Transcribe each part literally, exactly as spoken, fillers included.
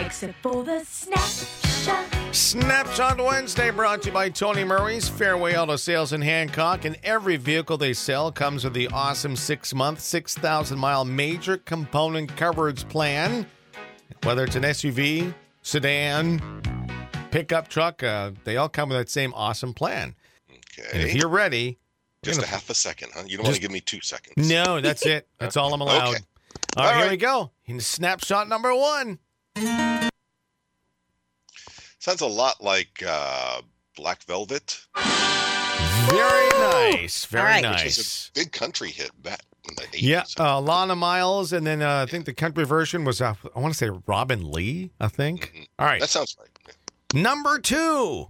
except for the snapshot. Snapshot Wednesday brought to you by Tony Murray's Fairway Auto Sales in Hancock. And every vehicle they sell comes with the awesome six-month, six thousand mile major component coverage plan. Whether it's an S U V, sedan, pickup truck, uh, they all come with that same awesome plan. Okay. And if you're ready... Just gonna... a half a second, huh? You don't Just... want to give me two seconds. No, that's it. That's all I'm allowed. Okay. All right, all here right. we go. In snapshot number one. Sounds a lot like uh, Black Velvet. Very nice. Very All right. nice. Which was a big country hit back in the eighties. Yeah, uh, Lana Miles, and then uh, I think the country version was, uh, I want to say Robin Lee, I think. Mm-hmm. All right. That sounds right. Yeah. Number two.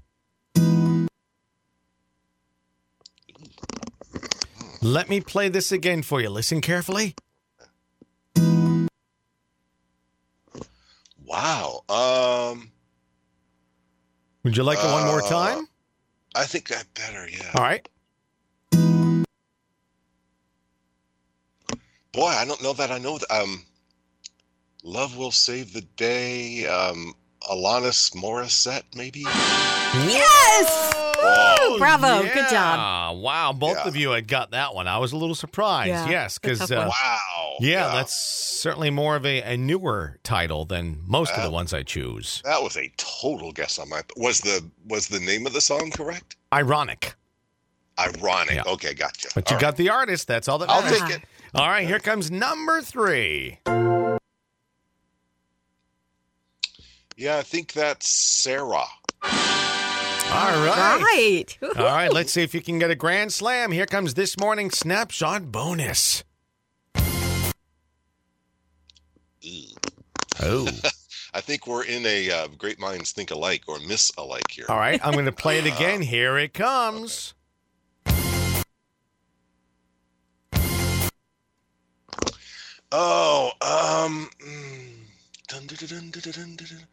Let me play this again for you. Listen carefully. Wow. Um, Would you like it one more Uh, time? I think that better, yeah. All right. Boy, I don't know that I know. Th- um, Love Will Save the Day. Um, Alanis Morissette, maybe? Yes! Woo! Bravo. Yeah. Good job. Wow. Both Yeah. of you had got that one. I was a little surprised. Yeah. Yes, Good because, tough one. uh, Wow. yeah, that's certainly more of a, a newer title than most of the Uh, ones I choose. That was a total guess on my. Was the was the name of the song correct? Ironic. Ironic. Yeah. Okay, gotcha. But you All got right. the artist. That's all that I'll matters. take it. All right, here comes number three. Yeah, I think that's Sarah. All right. Right. All right, let's see if you can get a grand slam. Here comes this morning's snapshot bonus. Oh. I think we're in a uh, great minds think alike or miss alike here. All right, I'm going to play it again. Here it comes. Oh, um. mm, dun, dun, dun, dun, dun, dun, dun.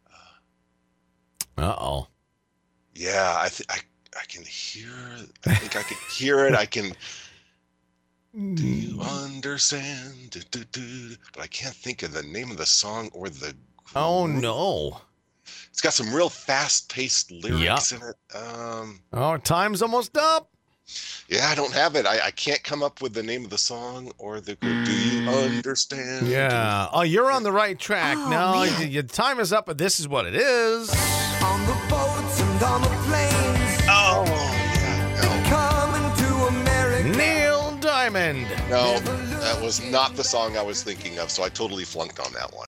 Uh-oh. Yeah, I think I I can hear. I think I can hear it. I can. Do you understand? Du, du, du. But I can't think of the name of the song or the. Oh, no. It's got some real fast-paced lyrics Yeah. in it. Um. Oh, time's almost up. Yeah, I don't have it. I, I can't come up with the name of the song or the. Do you understand? Yeah. Oh, you're on the right track. Oh, no, man. y- your time is up, but this is what it is. On the boats and on the planes, Oh, yeah. coming to America. Neil Diamond. No, no, that was not the song I was thinking of. So I totally flunked on that one.